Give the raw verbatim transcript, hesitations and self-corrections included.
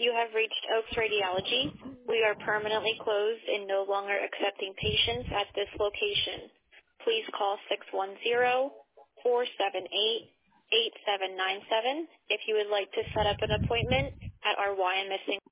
You have reached Oaks Radiology. We are permanently closed and no longer accepting patients at this location. Please call six one zero, four seven eight, eight seven nine seven if you would like to set up an appointment at our Y M S